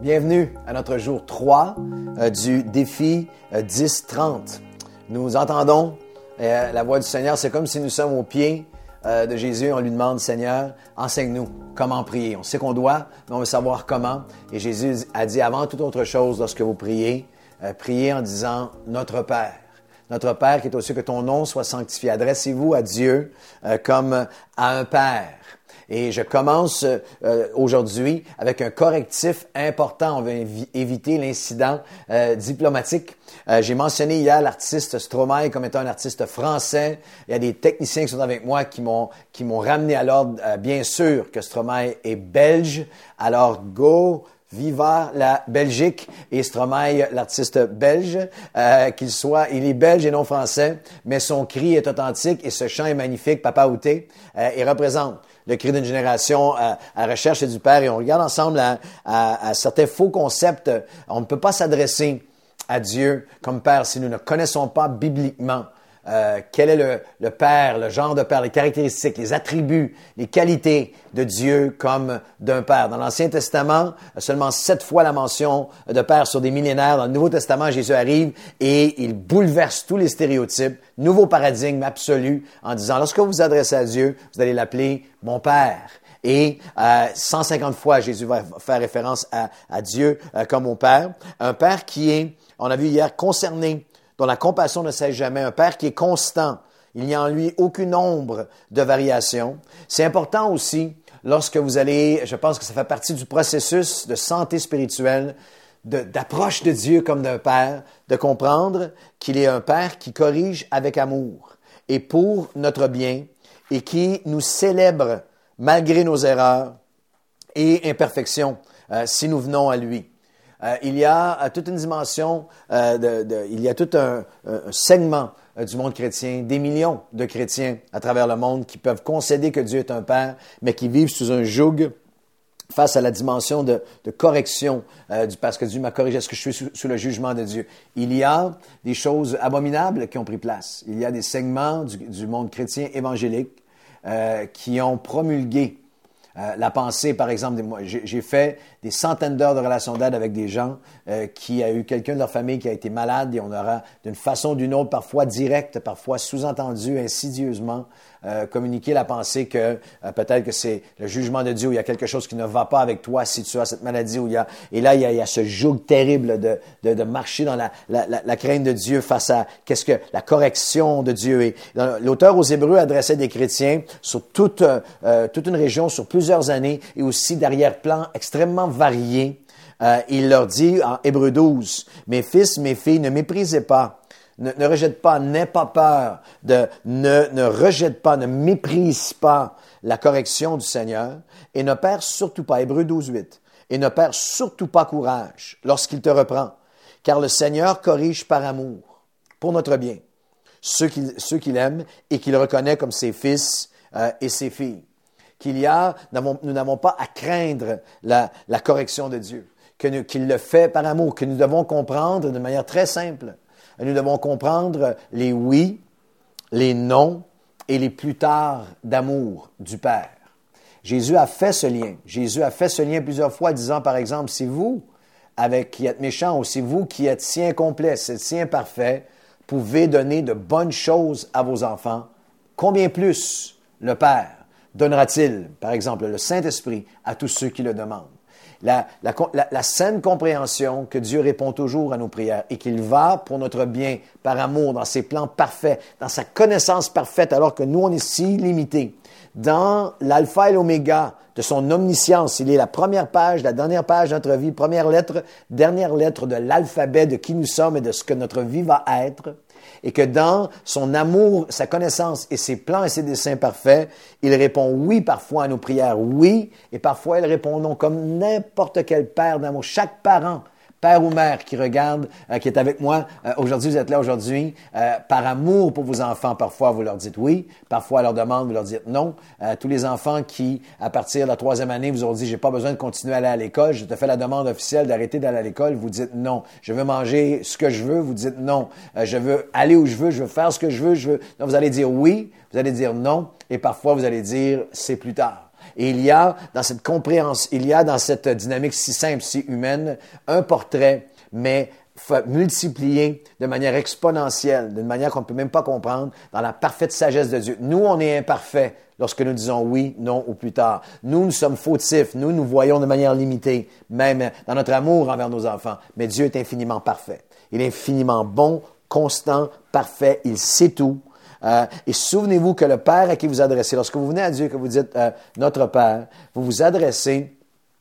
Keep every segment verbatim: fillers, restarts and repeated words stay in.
Bienvenue à notre jour trois euh, du défi euh, dix trente. Nous entendons euh, la voix du Seigneur. C'est comme si nous sommes aux pieds euh, de Jésus. On lui demande, Seigneur, enseigne-nous comment prier. On sait qu'on doit, mais on veut savoir comment. Et Jésus a dit, avant toute autre chose, lorsque vous priez, euh, priez en disant, Notre Père. Notre Père qui est aux cieux, que ton nom soit sanctifié. Adressez-vous à Dieu euh, comme à un Père. Et je commence euh, aujourd'hui avec un correctif important. On veut évi- éviter l'incident euh, diplomatique. Euh, j'ai mentionné hier l'artiste Stromae comme étant un artiste français. Il y a des techniciens qui sont avec moi qui m'ont qui m'ont ramené à l'ordre. Euh, bien sûr que Stromae est belge. Alors, go! Viva la Belgique et Stromae, l'artiste belge, euh, qu'il soit, il est belge et non français, mais son cri est authentique et ce chant est magnifique, Papa Outé, euh, et représente le cri d'une génération à, à recherche du Père. Et on regarde ensemble à, à, à certains faux concepts. On ne peut pas s'adresser à Dieu comme Père si nous ne connaissons pas bibliquement Euh, quel est le, le Père, le genre de Père, les caractéristiques, les attributs, les qualités de Dieu comme d'un Père. Dans l'Ancien Testament, seulement sept fois la mention de Père sur des millénaires. Dans le Nouveau Testament, Jésus arrive et il bouleverse tous les stéréotypes, nouveau paradigme absolu en disant, lorsque vous vous adressez à Dieu, vous allez l'appeler mon Père. Et euh, cent cinquante fois, Jésus va faire référence à, à Dieu euh, comme mon Père. Un Père qui est, on a vu hier, concerné, dont la compassion ne cesse jamais, un Père qui est constant. Il n'y a en lui aucune ombre de variation. C'est important aussi, lorsque vous allez, je pense que ça fait partie du processus de santé spirituelle, de, d'approche de Dieu comme d'un Père, de comprendre qu'il est un Père qui corrige avec amour et pour notre bien et qui nous célèbre malgré nos erreurs et imperfections euh, si nous venons à lui. Euh, il y a euh, toute une dimension, euh, de, de, il y a tout un, un segment euh, du monde chrétien, des millions de chrétiens à travers le monde qui peuvent concéder que Dieu est un Père, mais qui vivent sous un joug face à la dimension de, de correction euh, du parce que Dieu m'a corrigé, est-ce que je suis sous, sous le jugement de Dieu? Il y a des choses abominables qui ont pris place. Il y a des segments du, du monde chrétien évangélique euh, qui ont promulgué Euh, la pensée, par exemple, des, moi, j'ai, j'ai fait des centaines d'heures de relations d'aide avec des gens euh, qui a eu quelqu'un de leur famille qui a été malade et on aura d'une façon ou d'une autre, parfois directe, parfois sous-entendu, insidieusement, euh, communiqué la pensée que euh, peut-être que c'est le jugement de Dieu ou il y a quelque chose qui ne va pas avec toi si tu as cette maladie où il y a et là il y a, il y a ce joug terrible de, de, de marcher dans la, la, la, la crainte de Dieu face à qu'est-ce que la correction de Dieu est. L'auteur aux Hébreux adressait des chrétiens sur toute euh, toute une région, sur plusieurs années et aussi d'arrière-plan extrêmement variés. Euh, il leur dit en Hébreux douze, « Mes fils, mes filles, ne méprisez pas, ne, ne rejette pas, n'aie pas peur, de, ne, ne rejette pas, ne méprise pas la correction du Seigneur et ne perds surtout pas, Hébreux douze, huit, et ne perds surtout pas courage lorsqu'il te reprend, car le Seigneur corrige par amour, pour notre bien, ceux qu'il, ceux qu'il aime et qu'il reconnaît comme ses fils euh, et ses filles. » Qu'il y a, nous n'avons pas à craindre la, la correction de Dieu, que nous, qu'il le fait par amour, que nous devons comprendre de manière très simple. Nous devons comprendre les oui, les non et les plus tard d'amour du Père. Jésus a fait ce lien. Jésus a fait ce lien plusieurs fois, disant par exemple, si vous, avec qui êtes méchants, ou si vous qui êtes si incomplets, si imparfaits, pouvez donner de bonnes choses à vos enfants, combien plus le Père donnera-t-il, par exemple, le Saint-Esprit à tous ceux qui le demandent? La, la, la, la saine compréhension que Dieu répond toujours à nos prières et qu'il va pour notre bien, par amour, dans ses plans parfaits, dans sa connaissance parfaite, alors que nous, on est si limités. Dans l'alpha et l'oméga de son omniscience, il est la première page, la dernière page de notre vie, première lettre, dernière lettre de l'alphabet de qui nous sommes et de ce que notre vie va être. Et que dans son amour, sa connaissance et ses plans et ses desseins parfaits, il répond oui parfois à nos prières, oui, et parfois il répond non, comme n'importe quel père d'amour. Chaque parent, père ou mère qui regarde, euh, qui est avec moi euh, aujourd'hui, vous êtes là aujourd'hui, euh, par amour pour vos enfants, parfois vous leur dites oui, parfois à leur demande, vous leur dites non. Euh, tous les enfants qui, à partir de la troisième année, vous ont dit, j'ai pas besoin de continuer à aller à l'école, je te fais la demande officielle d'arrêter d'aller à l'école, vous dites non. Je veux manger ce que je veux, vous dites non. Euh, je veux aller où je veux, je veux faire ce que je veux, je veux. Donc vous allez dire oui, vous allez dire non, et parfois vous allez dire c'est plus tard. Et il y a dans cette compréhension, il y a dans cette dynamique si simple, si humaine, un portrait, mais multiplié de manière exponentielle, d'une manière qu'on ne peut même pas comprendre, dans la parfaite sagesse de Dieu. Nous, on est imparfaits lorsque nous disons oui, non ou plus tard. Nous, nous sommes fautifs. Nous, nous voyons de manière limitée, même dans notre amour envers nos enfants. Mais Dieu est infiniment parfait. Il est infiniment bon, constant, parfait. Il sait tout. Euh, et souvenez-vous que le Père à qui vous adressez, lorsque vous venez à Dieu, que vous dites euh, « Notre Père », vous vous adressez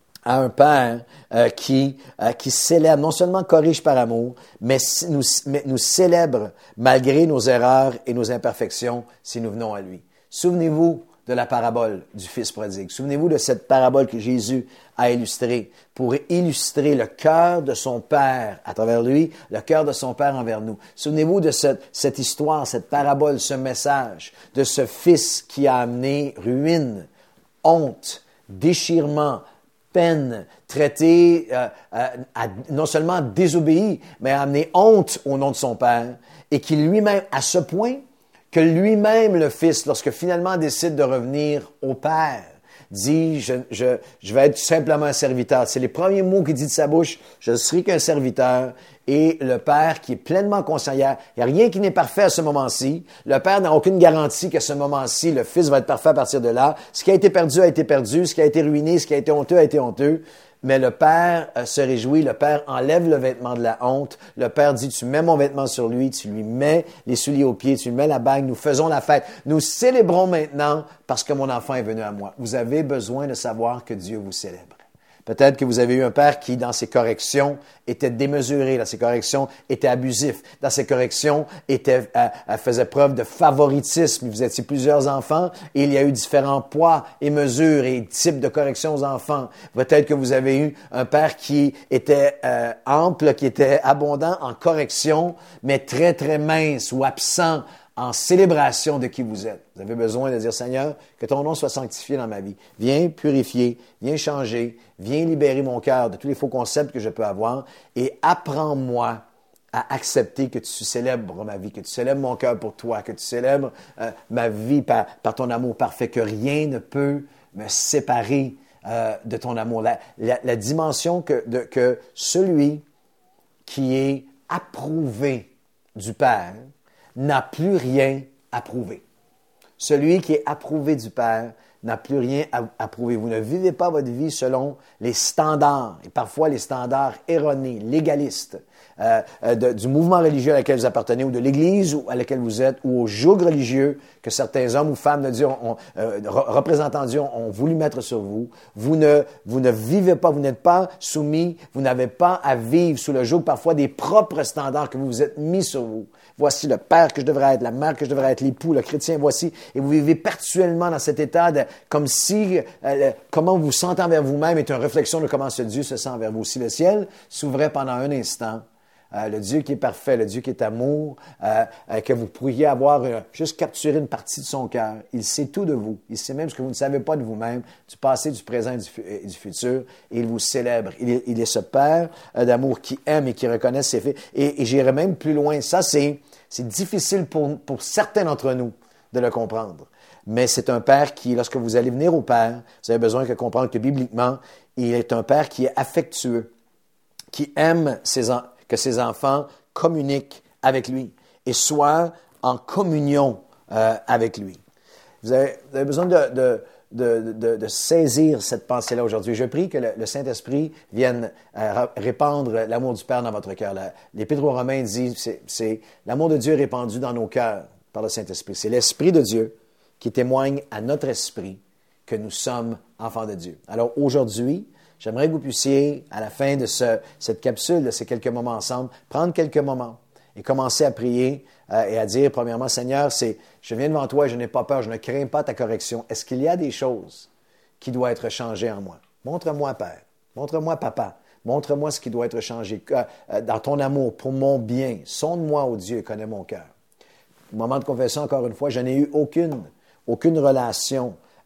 à un Père euh, qui, euh, qui célèbre, non seulement corrige par amour, mais nous, mais nous célèbre malgré nos erreurs et nos imperfections si nous venons à lui. Souvenez-vous de la parabole du Fils prodigue. Souvenez-vous de cette parabole que Jésus a illustrée pour illustrer le cœur de son Père à travers lui, le cœur de son Père envers nous. Souvenez-vous de cette, cette histoire, cette parabole, ce message de ce Fils qui a amené ruine, honte, déchirement, peine, traité, euh, euh, a non seulement désobéi, mais a amené honte au nom de son Père, et qui lui-même, à ce point, que lui-même, le Fils, lorsque finalement décide de revenir au Père, dit, je, je, je vais être simplement un serviteur. C'est les premiers mots qu'il dit de sa bouche, je ne serai qu'un serviteur. Et le Père qui est pleinement conscient, il n'y a, il y a rien qui n'est parfait à ce moment-ci. Le Père n'a aucune garantie qu'à ce moment-ci, le Fils va être parfait à partir de là. Ce qui a été perdu a été perdu, ce qui a été ruiné, ce qui a été honteux a été honteux. Mais le Père euh, se réjouit, le Père enlève le vêtement de la honte. Le Père dit, tu mets mon vêtement sur lui, tu lui mets les souliers aux pieds, tu lui mets la bague, nous faisons la fête. Nous célébrons maintenant parce que mon enfant est venu à moi. Vous avez besoin de savoir que Dieu vous célèbre. Peut-être que vous avez eu un père qui, dans ses corrections, était démesuré, dans ses corrections, était abusif, dans ses corrections, était, euh, faisait preuve de favoritisme. Vous étiez plusieurs enfants et il y a eu différents poids et mesures et types de corrections aux enfants. Peut-être que vous avez eu un père qui était euh, ample, qui était abondant en correction, mais très, très mince ou absent en célébration de qui vous êtes. Vous avez besoin de dire, Seigneur, que ton nom soit sanctifié dans ma vie. Viens purifier, viens changer, viens libérer mon cœur de tous les faux concepts que je peux avoir et apprends-moi à accepter que tu célèbres ma vie, que tu célèbres mon cœur pour toi, que tu célèbres euh, ma vie par, par ton amour parfait, que rien ne peut me séparer euh, de ton amour. La, la, la dimension que, de, que celui qui est approuvé du Père n'a plus rien à prouver. Celui qui est approuvé du Père n'a plus rien à, à prouver. Vous ne vivez pas votre vie selon les standards, et parfois les standards erronés, légalistes, euh, euh, de, du mouvement religieux à laquelle vous appartenez, ou de l'Église à laquelle vous êtes, ou au joug religieux que certains hommes ou femmes de Dieu, ont, ont, euh, représentants de Dieu ont, ont voulu mettre sur vous. Vous ne, vous ne vivez pas, vous n'êtes pas soumis, vous n'avez pas à vivre sous le joug parfois des propres standards que vous vous êtes mis sur vous. Voici le père que je devrais être, la mère que je devrais être, l'époux, le chrétien, voici. Et vous vivez perpétuellement dans cet état de, comme si, euh, comment vous vous sentez envers vous-même est une réflexion de comment ce Dieu se sent envers vous. Si le ciel s'ouvrait pendant un instant, euh, le Dieu qui est parfait, le Dieu qui est amour, euh, euh, que vous pourriez avoir, euh, juste capturer une partie de son cœur. Il sait tout de vous. Il sait même ce que vous ne savez pas de vous-même, du passé, du présent et du, et du futur. Et il vous célèbre. Il est, il est ce Père euh, d'amour qui aime et qui reconnaît ses fils. Et, et j'irai même plus loin. Ça, c'est... C'est difficile pour, pour certains d'entre nous de le comprendre. Mais c'est un Père qui, lorsque vous allez venir au Père, vous avez besoin de comprendre que bibliquement, il est un Père qui est affectueux, qui aime ses en, que ses enfants communiquent avec lui et soient en communion euh, avec lui. Vous avez, vous avez besoin de... de De, de, de saisir cette pensée-là aujourd'hui. Je prie que le, le Saint-Esprit vienne euh, répandre l'amour du Père dans votre cœur. L'Épître aux Romains dit, c'est, c'est l'amour de Dieu répandu dans nos cœurs par le Saint-Esprit. C'est l'Esprit de Dieu qui témoigne à notre esprit que nous sommes enfants de Dieu. Alors aujourd'hui, j'aimerais que vous puissiez, à la fin de ce, cette capsule, de ces quelques moments ensemble, prendre quelques moments et commencer à prier euh, et à dire, premièrement, Seigneur, c'est, je viens devant toi et je n'ai pas peur, je ne crains pas ta correction. Est-ce qu'il y a des choses qui doivent être changées en moi? Montre-moi, Père. Montre-moi, Papa. Montre-moi ce qui doit être changé euh, euh, dans ton amour, pour mon bien. Sonde-moi, ô Dieu, et connais mon cœur. Au moment de confession, encore une fois, je n'ai eu aucune, aucune relation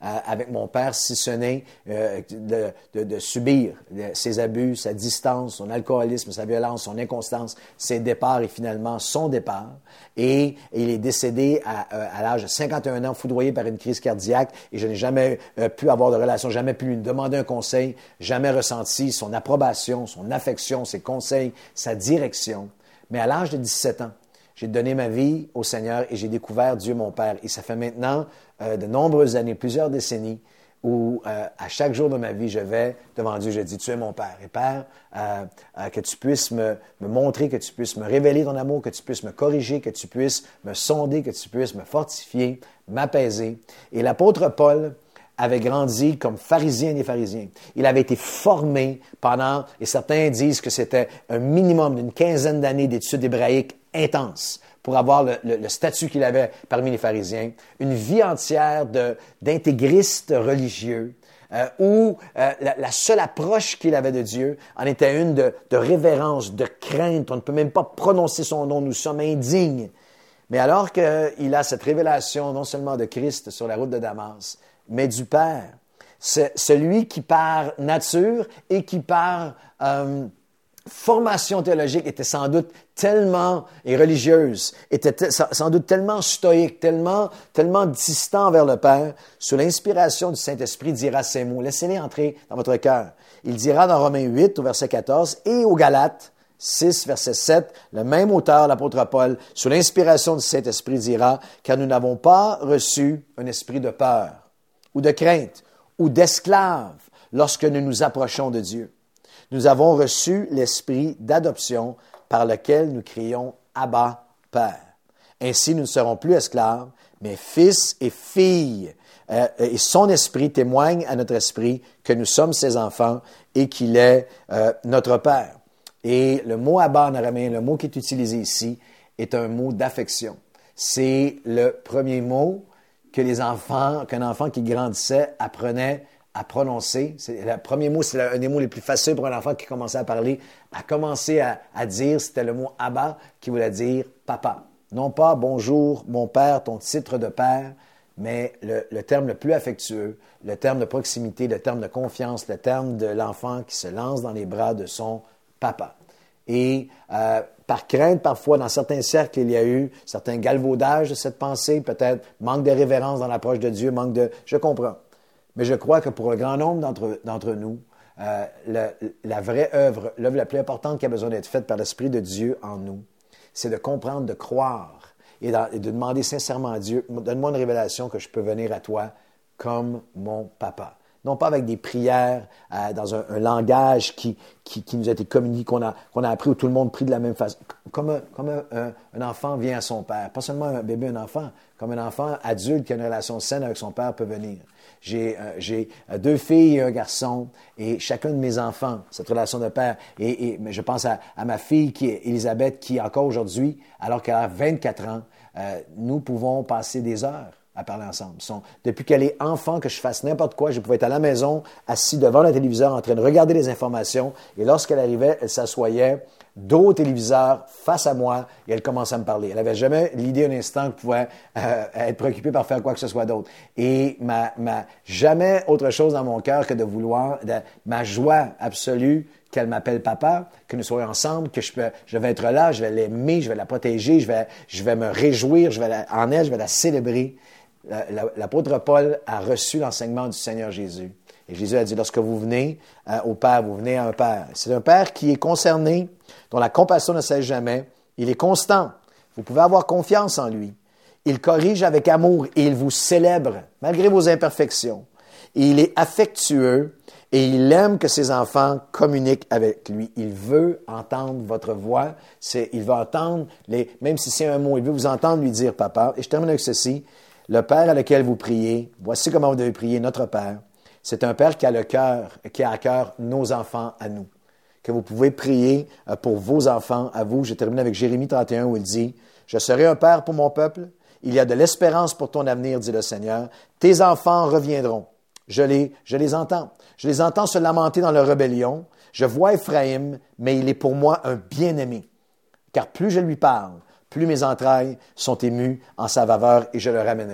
euh, avec mon père si ce n'est euh, de, de, de subir ses abus, sa distance, son alcoolisme, sa violence, son inconstance, ses départs et finalement son départ. Et, et il est décédé à, à l'âge de cinquante et un ans, foudroyé par une crise cardiaque, et je n'ai jamais euh, pu avoir de relation, jamais pu lui demander un conseil, jamais ressenti son approbation, son affection, ses conseils, sa direction. Mais à l'âge de dix-sept ans, j'ai donné ma vie au Seigneur et j'ai découvert Dieu mon Père. Et ça fait maintenant euh, de nombreuses années, plusieurs décennies, où euh, à chaque jour de ma vie, je vais devant Dieu, je dis, tu es mon Père. Et Père, euh, euh, que tu puisses me, me montrer, que tu puisses me révéler ton amour, que tu puisses me corriger, que tu puisses me sonder, que tu puisses me fortifier, m'apaiser. Et l'apôtre Paul avait grandi comme pharisien des pharisiens. Il avait été formé pendant, et certains disent que c'était un minimum d'une quinzaine d'années d'études hébraïques intenses pour avoir le, le, le statut qu'il avait parmi les pharisiens, une vie entière de, d'intégristes religieux, euh, où euh, la, la seule approche qu'il avait de Dieu en était une de, de révérence, de crainte. On ne peut même pas prononcer son nom, nous sommes indignes. Mais alors qu'il a cette révélation non seulement de Christ sur la route de Damas, mais du Père, c'est celui qui par nature et qui par euh, formation théologique était sans doute tellement, et religieuse, était te, sans doute tellement stoïque, tellement, tellement distant vers le Père, sous l'inspiration du Saint-Esprit, dira ces mots. Laissez-les entrer dans votre cœur. Il dira dans Romains huit, au verset quatorze, et aux Galates, six, verset sept, le même auteur, l'apôtre Paul, sous l'inspiration du Saint-Esprit, dira, car nous n'avons pas reçu un esprit de peur, ou de crainte, ou d'esclave, lorsque nous nous approchons de Dieu. Nous avons reçu l'esprit d'adoption par lequel nous crions « Abba, Père ». Ainsi, nous ne serons plus esclaves, mais fils et filles. Euh, et son esprit témoigne à notre esprit que nous sommes ses enfants et qu'il est euh, notre Père. Et le mot « Abba » en araméen, le mot qui est utilisé ici, est un mot d'affection. C'est le premier mot que les enfants, qu'un enfant qui grandissait apprenait à prononcer. C'est, le premier mot, c'est un des mots les plus faciles pour un enfant qui commençait à parler, à commencer à, à dire, c'était le mot « Abba » qui voulait dire « papa ». Non pas « bonjour, mon père, ton titre de père », mais le, le terme le plus affectueux, le terme de proximité, le terme de confiance, le terme de l'enfant qui se lance dans les bras de son papa. Et euh, par crainte, parfois, dans certains cercles, il y a eu certains galvaudages de cette pensée, peut-être manque de révérence dans l'approche de Dieu, manque de... Je comprends. Mais je crois que pour le grand nombre d'entre, d'entre nous, euh, le, la vraie œuvre, l'œuvre la plus importante qui a besoin d'être faite par l'Esprit de Dieu en nous, c'est de comprendre, de croire et, dans, et de demander sincèrement à Dieu, donne-moi une révélation que je peux venir à toi comme mon papa. Non pas avec des prières euh, dans un, un langage qui, qui, qui nous a été communiqué, qu'on a, qu'on a appris où tout le monde prie de la même façon. Comme, un, comme un, un, un enfant vient à son père. Pas seulement un bébé, un enfant. Comme un enfant adulte qui a une relation saine avec son père peut venir. J'ai, euh, j'ai deux filles et un garçon, et chacun de mes enfants, cette relation de père. Et, et je pense à, à ma fille, qui est Elisabeth, qui encore aujourd'hui, alors qu'elle a vingt-quatre ans, euh, nous pouvons passer des heures à parler ensemble. Sont, depuis qu'elle est enfant, que je fasse n'importe quoi, je pouvais être à la maison, assis devant le téléviseur, en train de regarder les informations, et lorsqu'elle arrivait, elle s'assoyait dos au téléviseur, face à moi, et elle commençait à me parler. Elle n'avait jamais l'idée un instant qu'elle pouvait euh, être préoccupée par faire quoi que ce soit d'autre. Et ma, ma, jamais autre chose dans mon cœur que de vouloir, de, ma joie absolue qu'elle m'appelle papa, que nous soyons ensemble, que je, peux, je vais être là, je vais l'aimer, je vais la protéger, je vais, je vais me réjouir, je vais la, en elle, je vais la célébrer. L'apôtre Paul a reçu l'enseignement du Seigneur Jésus. Et Jésus a dit, lorsque vous venez euh, au Père, vous venez à un Père. C'est un Père qui est concerné, dont la compassion ne cesse jamais. Il est constant. Vous pouvez avoir confiance en lui. Il corrige avec amour et il vous célèbre, malgré vos imperfections. Et il est affectueux et il aime que ses enfants communiquent avec lui. Il veut entendre votre voix. C'est, il veut entendre, les, même si c'est un mot, il veut vous entendre lui dire papa. Et je termine avec ceci. Le Père à lequel vous priez, voici comment vous devez prier, notre Père. C'est un Père qui a le cœur, qui a à cœur nos enfants à nous. Que vous pouvez prier pour vos enfants à vous. Je termine avec Jérémie trente et un où il dit, « Je serai un Père pour mon peuple. Il y a de l'espérance pour ton avenir, dit le Seigneur. Tes enfants reviendront. Je les, je les entends. Je les entends se lamenter dans leur rébellion. Je vois Éphraïm, mais il est pour moi un bien-aimé. Car plus je lui parle, plus mes entrailles sont émues en sa faveur et je le ramènerai. »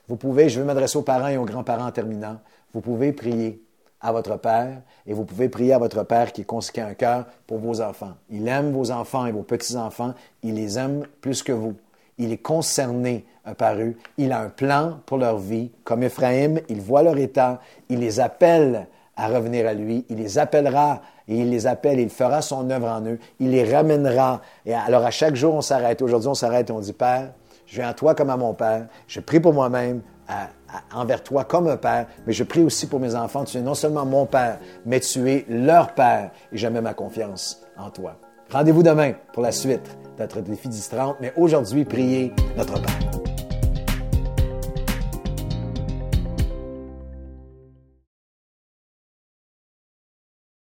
Vous pouvez, je veux m'adresser aux parents et aux grands-parents en terminant, vous pouvez prier à votre Père et vous pouvez prier à votre Père qui est conséquent un cœur pour vos enfants. Il aime vos enfants et vos petits-enfants. Il les aime plus que vous. Il est concerné par eux. Il a un plan pour leur vie. Comme Éphraïm, il voit leur état. Il les appelle à revenir à lui. Il les appellera et il les appelle et il fera son œuvre en eux. Il les ramènera. Et alors à chaque jour, on s'arrête. Aujourd'hui, on s'arrête et on dit, Père, je viens à toi comme à mon Père. Je prie pour moi-même. À, à, envers toi comme un père, mais je prie aussi pour mes enfants. Tu es non seulement mon père, mais tu es leur père et je mets ma confiance en toi. Rendez-vous demain pour la suite d'être Défi dix trente, mais aujourd'hui, priez notre Père.